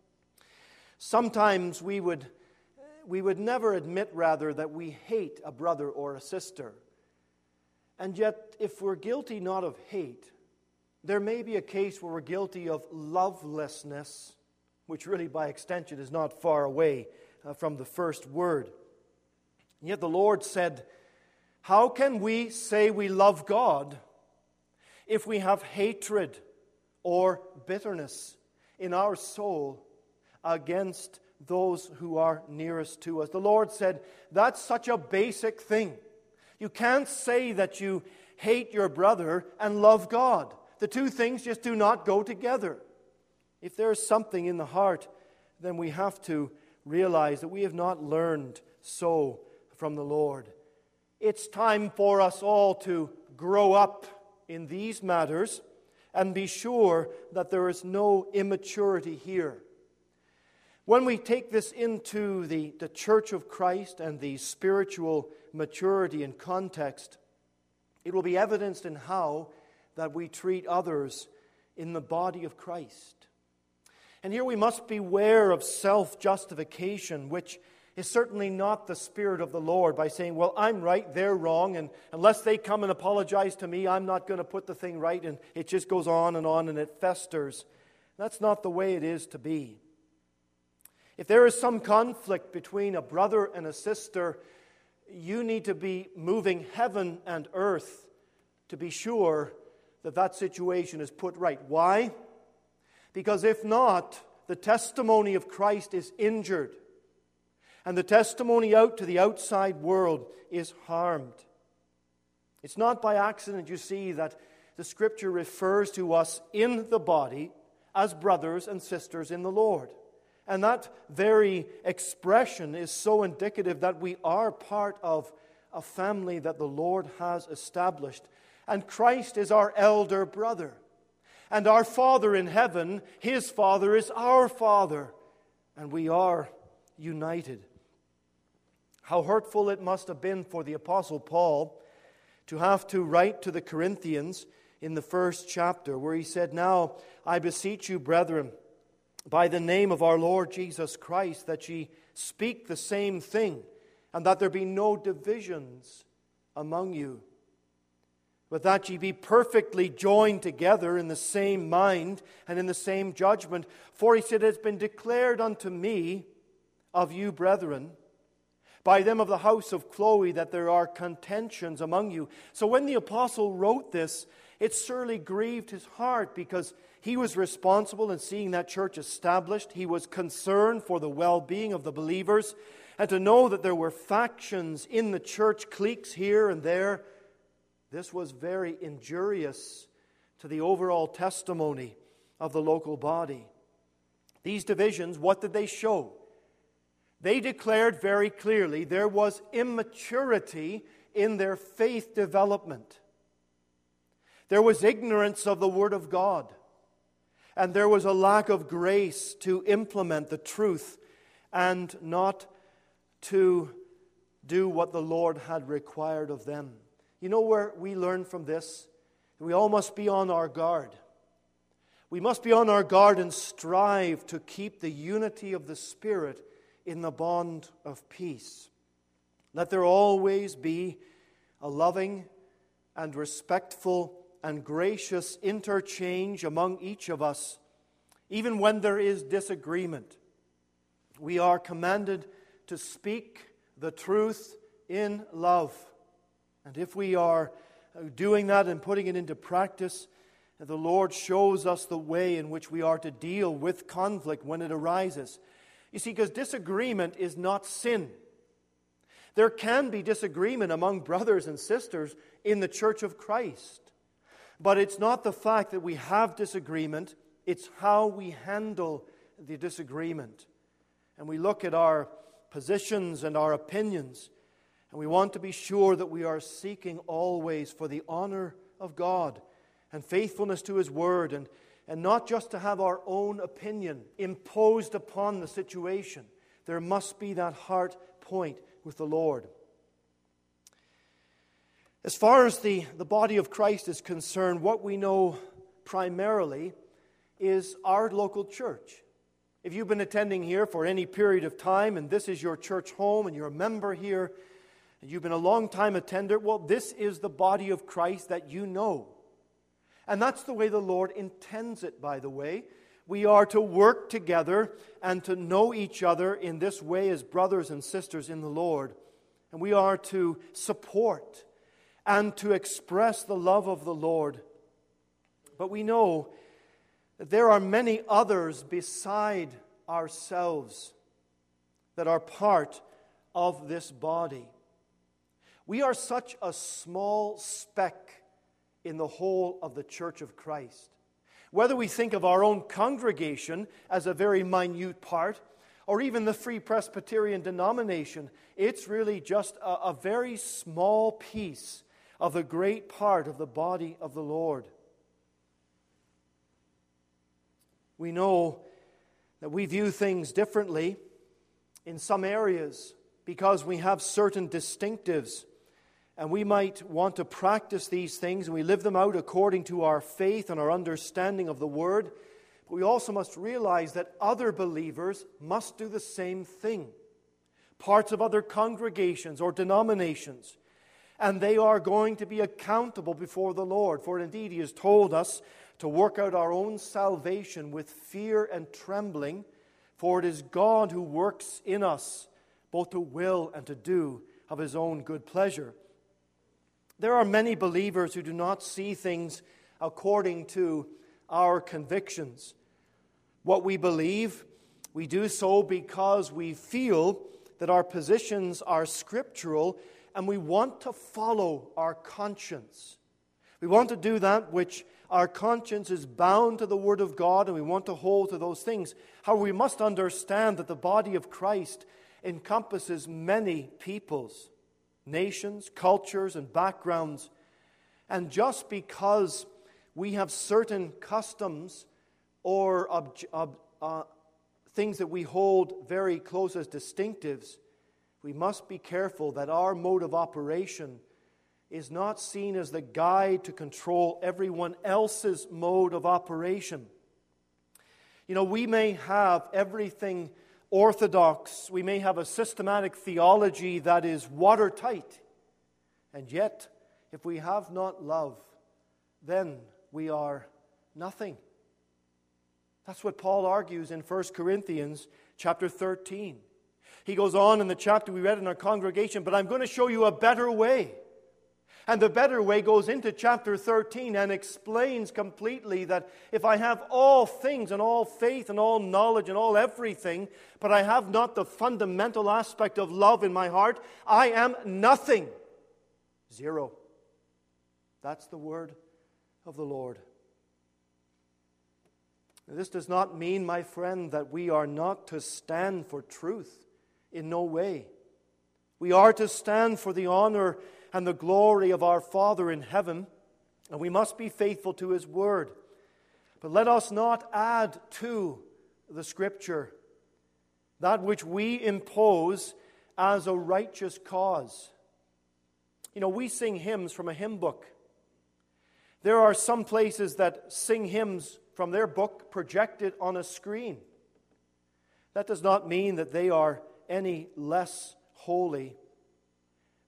Sometimes we would never admit, rather, that we hate a brother or a sister. And yet, if we're guilty not of hate, there may be a case where we're guilty of lovelessness, which really by extension is not far away from the first word. And yet the Lord said, how can we say we love God if we have hatred or bitterness in our soul against those who are nearest to us? The Lord said, that's such a basic thing. You can't say that you hate your brother and love God. The two things just do not go together. If there is something in the heart, then we have to realize that we have not learned so from the Lord. It's time for us all to grow up in these matters and be sure that there is no immaturity here. When we take this into the Church of Christ and the spiritual maturity and context, it will be evidenced in how that we treat others in the body of Christ. And here we must beware of self-justification, which is certainly not the Spirit of the Lord, by saying, well, I'm right, they're wrong, and unless they come and apologize to me, I'm not going to put the thing right, and it just goes on, and it festers. That's not the way it is to be. If there is some conflict between a brother and a sister, you need to be moving heaven and earth to be sure that that situation is put right. Why? Because if not, the testimony of Christ is injured, and the testimony out to the outside world is harmed. It's not by accident, you see, that the Scripture refers to us in the body as brothers and sisters in the Lord. And that very expression is so indicative that we are part of a family that the Lord has established. And Christ is our elder brother. And our Father in heaven, His Father is our Father. And we are united. How hurtful it must have been for the Apostle Paul to have to write to the Corinthians in the first chapter, where he said, now I beseech you, brethren, by the name of our Lord Jesus Christ, that ye speak the same thing, and that there be no divisions among you, but that ye be perfectly joined together in the same mind and in the same judgment. For he said, it has been declared unto me of you, brethren, by them of the house of Chloe, that there are contentions among you. So when the apostle wrote this, it surely grieved his heart, because he was responsible in seeing that church established. He was concerned for the well-being of the believers. And to know that there were factions in the church, cliques here and there, this was very injurious to the overall testimony of the local body. These divisions, what did they show? They declared very clearly there was immaturity in their faith development. There was ignorance of the Word of God. And there was a lack of grace to implement the truth and not to do what the Lord had required of them. You know where we learn from this? We all must be on our guard. We must be on our guard and strive to keep the unity of the Spirit in the bond of peace. Let there always be a loving and respectful and gracious interchange among each of us, even when there is disagreement. We are commanded to speak the truth in love. And if we are doing that and putting it into practice, the Lord shows us the way in which we are to deal with conflict when it arises. You see, because disagreement is not sin. There can be disagreement among brothers and sisters in the church of Christ. But it's not the fact that we have disagreement, it's how we handle the disagreement. And we look at our positions and our opinions, and we want to be sure that we are seeking always for the honor of God and faithfulness to His Word, and not just to have our own opinion imposed upon the situation. There must be that heart point with the Lord. As far as the body of Christ is concerned, what we know primarily is our local church. If you've been attending here for any period of time, and this is your church home, and you're a member here, and you've been a long-time attender, well, this is the body of Christ that you know. And that's the way the Lord intends it, by the way. We are to work together and to know each other in this way as brothers and sisters in the Lord. And we are to support and to express the love of the Lord. But we know that there are many others beside ourselves that are part of this body. We are such a small speck in the whole of the Church of Christ. Whether we think of our own congregation as a very minute part, or even the Free Presbyterian denomination, it's really just a very small piece of the great part of the body of the Lord. We know that we view things differently in some areas because we have certain distinctives, and we might want to practice these things, and we live them out according to our faith and our understanding of the Word. But we also must realize that other believers must do the same thing. Parts of other congregations or denominations. And they are going to be accountable before the Lord. For indeed, He has told us to work out our own salvation with fear and trembling. For it is God who works in us, both to will and to do of His own good pleasure. There are many believers who do not see things according to our convictions. What we believe, we do so because we feel that our positions are scriptural, and we want to follow our conscience. We want to do that which our conscience is bound to the Word of God, and we want to hold to those things. However, we must understand that the body of Christ encompasses many peoples, nations, cultures, and backgrounds. And just because we have certain customs or things that we hold very close as distinctives, we must be careful that our mode of operation is not seen as the guide to control everyone else's mode of operation. You know, we may have everything orthodox, we may have a systematic theology that is watertight, and yet, if we have not love, then we are nothing. That's what Paul argues in 1 Corinthians chapter 13. He goes on in the chapter we read in our congregation, but I'm going to show you a better way. And the better way goes into chapter 13 and explains completely that if I have all things and all faith and all knowledge and all everything, but I have not the fundamental aspect of love in my heart, I am nothing. Zero. That's the word of the Lord. This does not mean, my friend, that we are not to stand for truth. In no way. We are to stand for the honor and the glory of our Father in heaven, and we must be faithful to His Word. But let us not add to the Scripture that which we impose as a righteous cause. You know, we sing hymns from a hymn book. There are some places that sing hymns from their book projected on a screen. That does not mean that they are any less holy.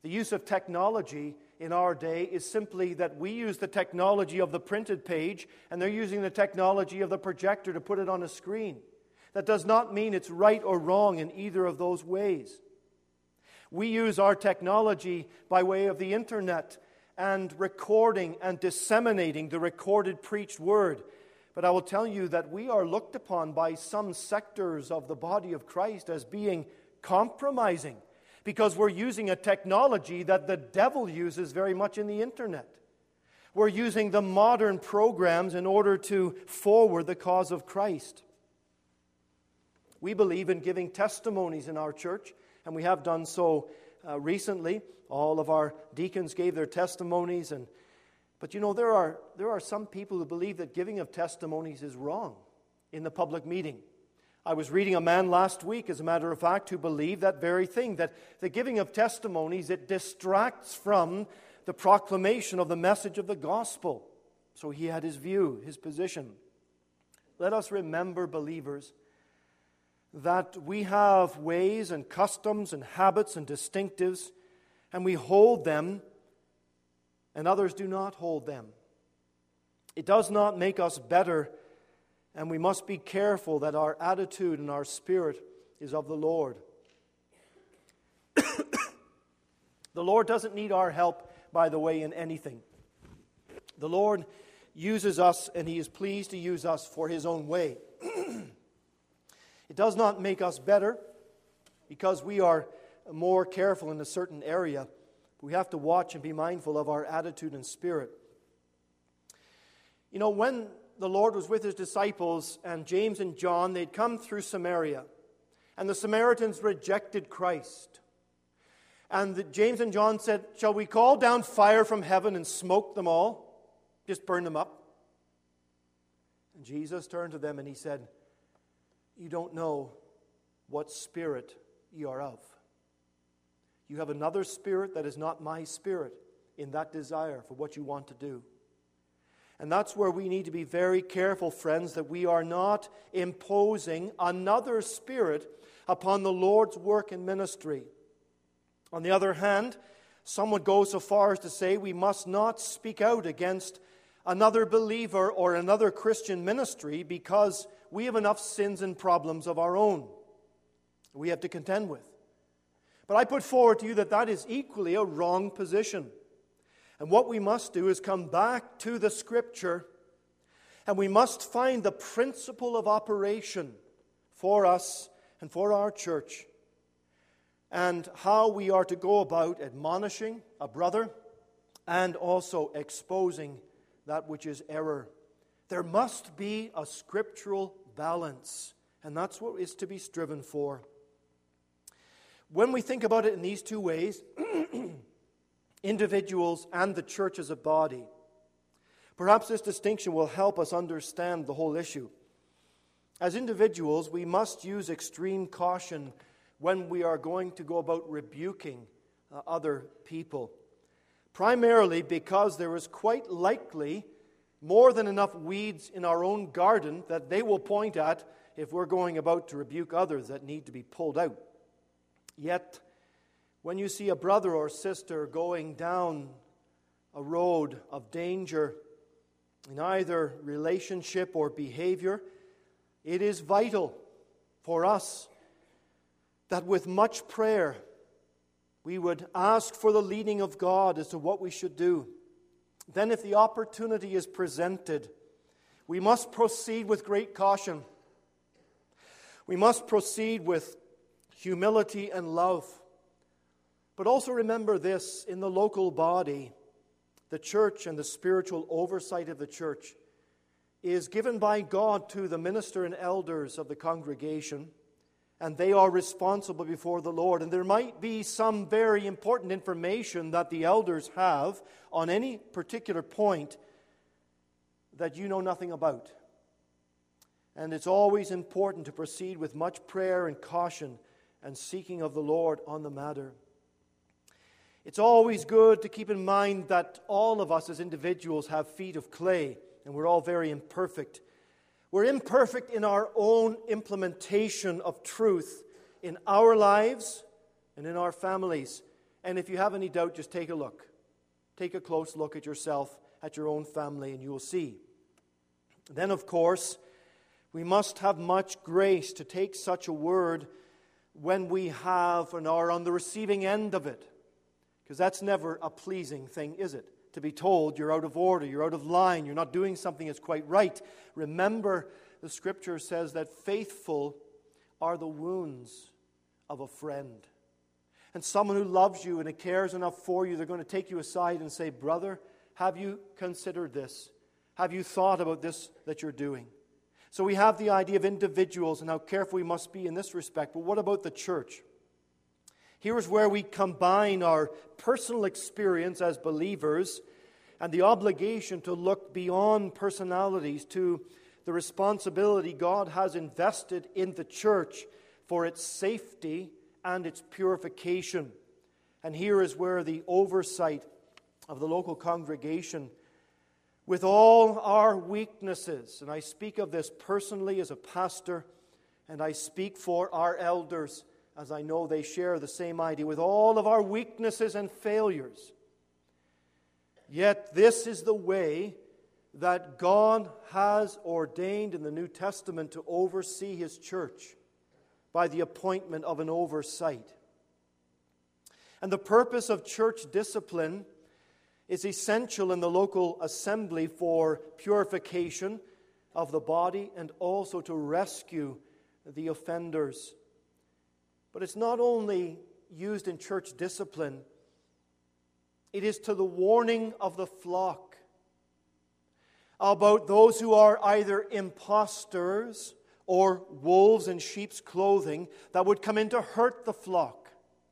The use of technology in our day is simply that we use the technology of the printed page and they're using the technology of the projector to put it on a screen. That does not mean it's right or wrong in either of those ways. We use our technology by way of the internet and recording and disseminating the recorded preached word. But I will tell you that we are looked upon by some sectors of the body of Christ as being compromising because we're using a technology that the devil uses very much in the internet. We're using the modern programs in order to forward the cause of Christ. We believe in giving testimonies in our church, and we have done so recently. All of our deacons gave their testimonies, but you know, there are some people who believe that giving of testimonies is wrong in the public meeting. I was reading a man last week, as a matter of fact, who believed that very thing, that the giving of testimonies, it distracts from the proclamation of the message of the gospel. So he had his view, his position. Let us remember, believers, that we have ways and customs and habits and distinctives, and we hold them, and others do not hold them. It does not make us better, and we must be careful that our attitude and our spirit is of the Lord. The Lord doesn't need our help, by the way, in anything. The Lord uses us, and He is pleased to use us for His own way. It does not make us better because we are more careful in a certain area. We have to watch and be mindful of our attitude and spirit. You know, when the Lord was with His disciples and James and John, they'd come through Samaria, and the Samaritans rejected Christ. And James and John said, "Shall we call down fire from heaven and smoke them all? Just burn them up?" And Jesus turned to them and He said, "You don't know what spirit ye are of. You have another spirit that is not my spirit in that desire for what you want to do." And that's where we need to be very careful, friends, that we are not imposing another spirit upon the Lord's work and ministry. On the other hand, some would go so far as to say we must not speak out against another believer or another Christian ministry because we have enough sins and problems of our own we have to contend with. But I put forward to you that that is equally a wrong position. And what we must do is come back to the Scripture, and we must find the principle of operation for us and for our church, and how we are to go about admonishing a brother and also exposing that which is error. There must be a scriptural balance, and that's what is to be striven for. When we think about it in these two ways, individuals and the church as a body, perhaps this distinction will help us understand the whole issue. As individuals, we must use extreme caution when we are going to go about rebuking other people, primarily because there is quite likely more than enough weeds in our own garden that they will point at if we're going about to rebuke others that need to be pulled out. Yet, when you see a brother or sister going down a road of danger in either relationship or behavior, it is vital for us that with much prayer we would ask for the leading of God as to what we should do. Then if the opportunity is presented, we must proceed with great caution. We must proceed with humility and love. But also remember this, in the local body, the church and the spiritual oversight of the church is given by God to the minister and elders of the congregation, and they are responsible before the Lord. And there might be some very important information that the elders have on any particular point that you know nothing about. And it's always important to proceed with much prayer and caution and seeking of the Lord on the matter. It's always good to keep in mind that all of us as individuals have feet of clay, and we're all very imperfect. We're imperfect in our own implementation of truth in our lives and in our families. And if you have any doubt, just take a look. Take a close look at yourself, at your own family, and you will see. Then, of course, we must have much grace to take such a word when we have and are on the receiving end of it. Because that's never a pleasing thing, is it? To be told you're out of order, you're out of line, you're not doing something that's quite right. Remember, the Scripture says that faithful are the wounds of a friend. And someone who loves you and cares enough for you, they're going to take you aside and say, brother, have you considered this? Have you thought about this that you're doing? So we have the idea of individuals and how careful we must be in this respect. But what about the church? Here is where we combine our personal experience as believers and the obligation to look beyond personalities to the responsibility God has invested in the church for its safety and its purification. And here is where the oversight of the local congregation, with all our weaknesses, and I speak of this personally as a pastor, and I speak for our elders, as I know they share the same idea, with all of our weaknesses and failures. Yet this is the way that God has ordained in the New Testament to oversee His church by the appointment of an oversight. And the purpose of church discipline is essential in the local assembly for purification of the body and also to rescue the offenders. But it's not only used in church discipline, it is to the warning of the flock about those who are either impostors or wolves in sheep's clothing that would come in to hurt the flock.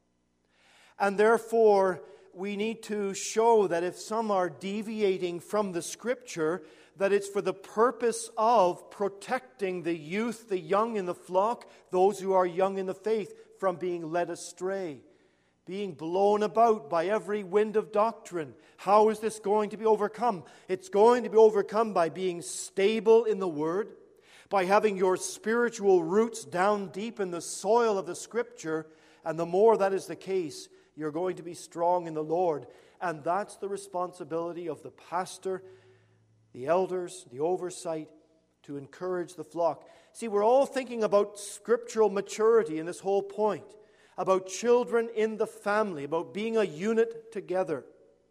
And therefore, we need to show that if some are deviating from the Scripture, that it's for the purpose of protecting the youth, the young in the flock, those who are young in the faith, from being led astray, being blown about by every wind of doctrine. How is this going to be overcome? It's going to be overcome by being stable in the Word, by having your spiritual roots down deep in the soil of the Scripture, and the more that is the case, you're going to be strong in the Lord. And that's the responsibility of the pastor, the elders, the oversight, to encourage the flock. See, we're all thinking about scriptural maturity in this whole point, about children in the family, about being a unit together.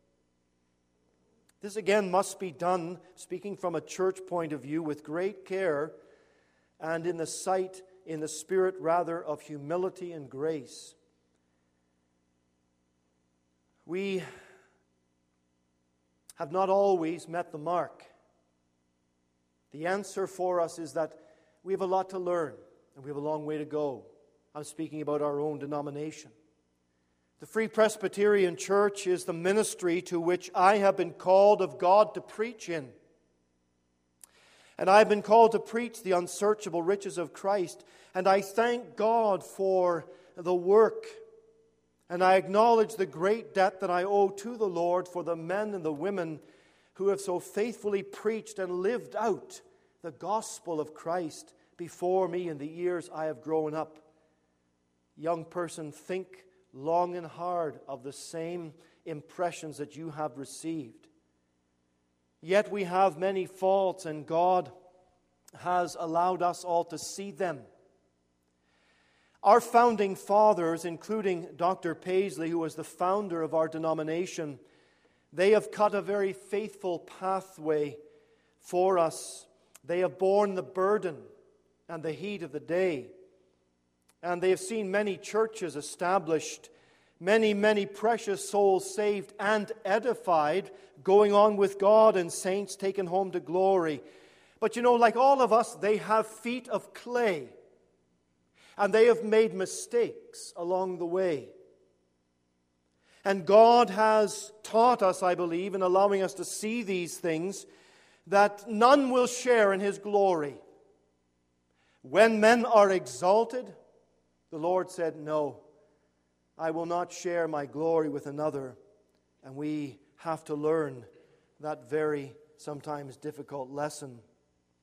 This again must be done, speaking from a church point of view, with great care and in the spirit rather of humility and grace. We have not always met the mark. The answer for us is that we have a lot to learn and we have a long way to go. I'm speaking about our own denomination. The Free Presbyterian Church is the ministry to which I have been called of God to preach in. And I've been called to preach the unsearchable riches of Christ. And I thank God for the work. And I acknowledge the great debt that I owe to the Lord for the men and the women who have so faithfully preached and lived out the gospel of Christ before me in the years I have grown up. Young person, think long and hard of the same impressions that you have received. Yet we have many faults, and God has allowed us all to see them. Our founding fathers, including Dr. Paisley, who was the founder of our denomination, they have cut a very faithful pathway for us. They have borne the burden and the heat of the day. And they have seen many churches established, many precious souls saved and edified, going on with God, and saints taken home to glory. But you know, like all of us, they have feet of clay. And they have made mistakes along the way. And God has taught us, I believe, in allowing us to see these things, that none will share in His glory. When men are exalted, the Lord said, no, I will not share my glory with another. And we have to learn that very, sometimes difficult lesson.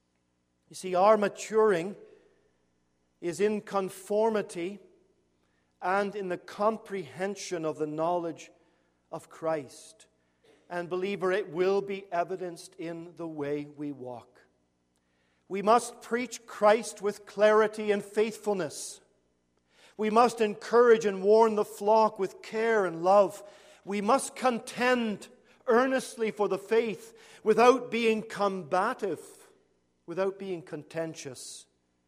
You see, our maturing is in conformity and in the comprehension of the knowledge of Christ. And believer, it will be evidenced in the way we walk. We must preach Christ with clarity and faithfulness. We must encourage and warn the flock with care and love. We must contend earnestly for the faith without being combative, without being contentious,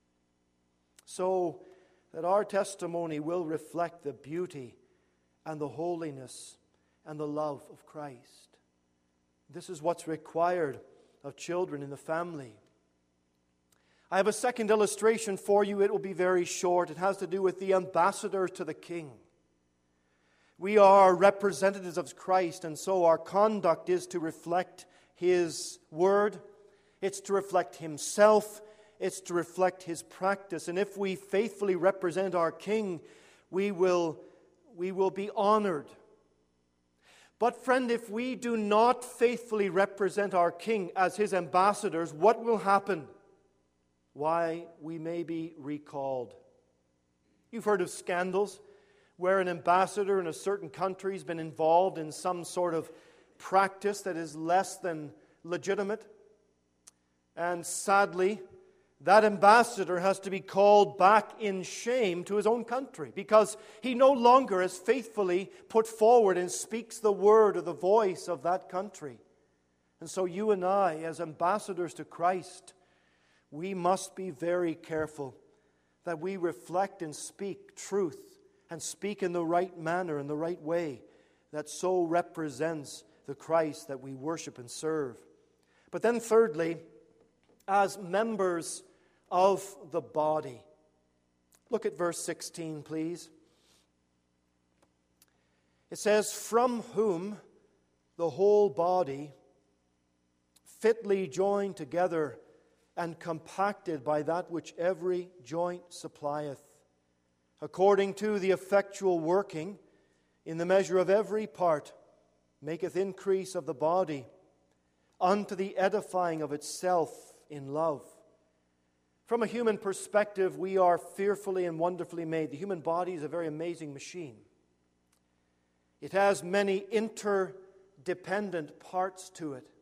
so that our testimony will reflect the beauty and the holiness and the love of Christ. This is what's required of children in the family. I have a second illustration for you. It will be very short. It has to do with the ambassador to the king. We are representatives of Christ, and so our conduct is to reflect His word. It's to reflect Himself. It's to reflect His practice. And if we faithfully represent our King, we will be honored. But friend, if we do not faithfully represent our King as His ambassadors, what will happen? Why, we may be recalled. You've heard of scandals where an ambassador in a certain country has been involved in some sort of practice that is less than legitimate. And sadly, that ambassador has to be called back in shame to his own country because he no longer has faithfully put forward and speaks the word or the voice of that country. And so you and I, as ambassadors to Christ, we must be very careful that we reflect and speak truth and speak in the right manner, in the right way, that so represents the Christ that we worship and serve. But then thirdly, as members of the body. Look at verse 16, please. It says, "From whom the whole body, fitly joined together and compacted by that which every joint supplieth, according to the effectual working in the measure of every part, maketh increase of the body unto the edifying of itself in love." From a human perspective, we are fearfully and wonderfully made. The human body is a very amazing machine. It has many interdependent parts to it.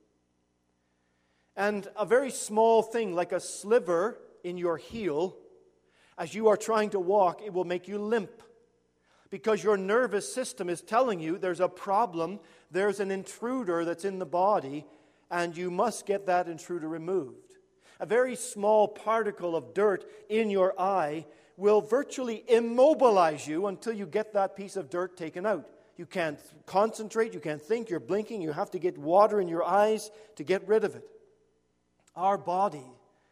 And a very small thing, like a sliver in your heel, as you are trying to walk, it will make you limp. Because your nervous system is telling you there's a problem, there's an intruder that's in the body, and you must get that intruder removed. A very small particle of dirt in your eye will virtually immobilize you until you get that piece of dirt taken out. You can't concentrate, you can't think, you're blinking, you have to get water in your eyes to get rid of it. Our body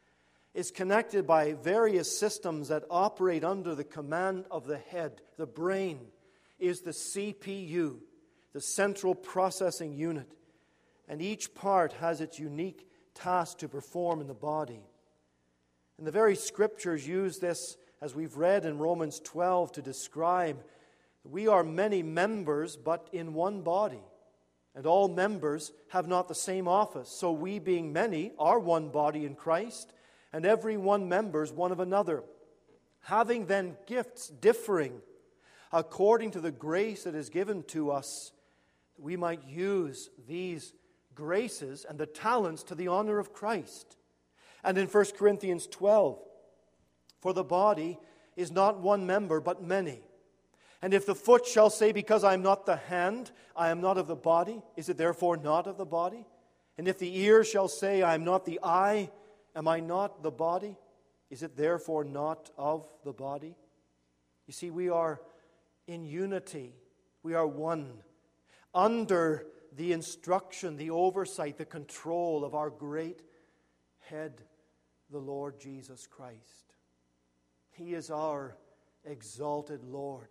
is connected by various systems that operate under the command of the head. The brain is the CPU, the central processing unit. And each part has its unique task to perform in the body. And the very Scriptures use this, as we've read in Romans 12, to describe that we are many members, but in one body. And all members have not the same office. So we, being many, are one body in Christ, and every one members one of another, having then gifts differing according to the grace that is given to us, that we might use these graces and the talents to the honor of Christ. And in 1 Corinthians 12, "For the body is not one member, but many. And if the foot shall say, Because I am not the hand, I am not of the body, is it therefore not of the body? And if the ear shall say, I am not the eye, am I not the body? Is it therefore not of the body?" You see, we are in unity. We are one, under the instruction, the oversight, the control of our great head, the Lord Jesus Christ. He is our exalted Lord.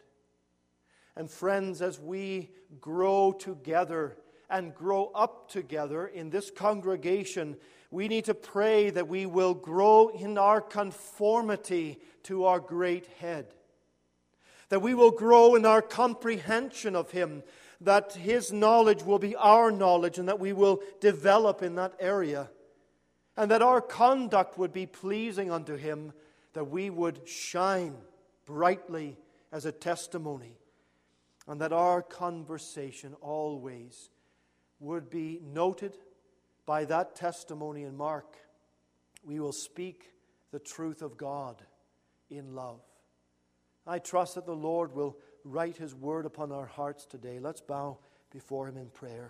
And friends, as we grow together and grow up together in this congregation, we need to pray that we will grow in our conformity to our great head. That we will grow in our comprehension of Him, that His knowledge will be our knowledge, and that we will develop in that area. And that our conduct would be pleasing unto Him, that we would shine brightly as a testimony, and that our conversation always would be noted by that testimony and mark. We will speak the truth of God in love. I trust that the Lord will write His word upon our hearts today. Let's bow before Him in prayer.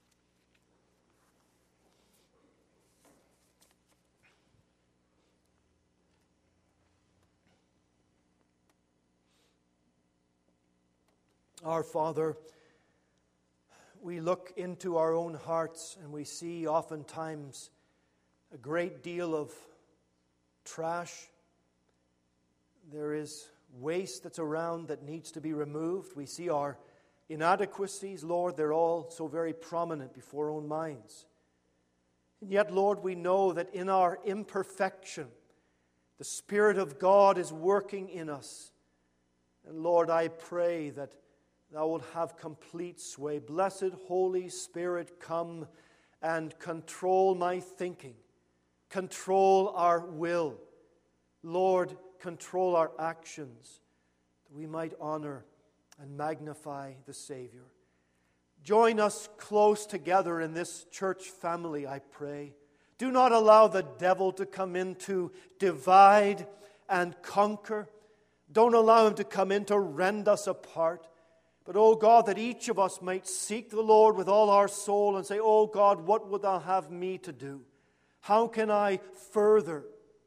Our Father, we look into our own hearts and we see oftentimes a great deal of trash. There is waste that's around that needs to be removed. We see our inadequacies, Lord, they're all so very prominent before our own minds. And yet, Lord, we know that in our imperfection, the Spirit of God is working in us. And Lord, I pray that Thou wilt have complete sway. Blessed Holy Spirit, come and control my thinking. Control our will. Lord, control our actions, that we might honor and magnify the Savior. Join us close together in this church family, I pray. Do not allow the devil to come in to divide and conquer. Don't allow him to come in to rend us apart. But, oh God, that each of us might seek the Lord with all our soul and say, oh God, what would Thou have me to do? How can I further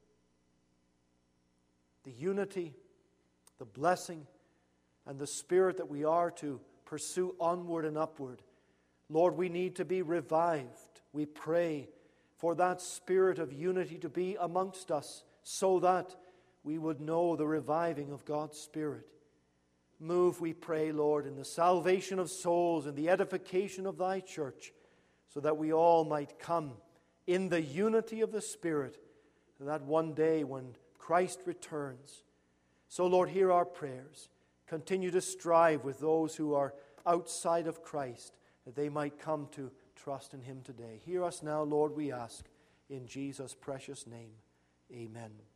the unity, the blessing, and the Spirit that we are to pursue onward and upward? Lord, we need to be revived. We pray for that spirit of unity to be amongst us so that we would know the reviving of God's Spirit. Move, we pray, Lord, in the salvation of souls and the edification of Thy church, so that we all might come in the unity of the Spirit, that one day when Christ returns. So, Lord, hear our prayers. Continue to strive with those who are outside of Christ, that they might come to trust in Him today. Hear us now, Lord, we ask, in Jesus' precious name. Amen.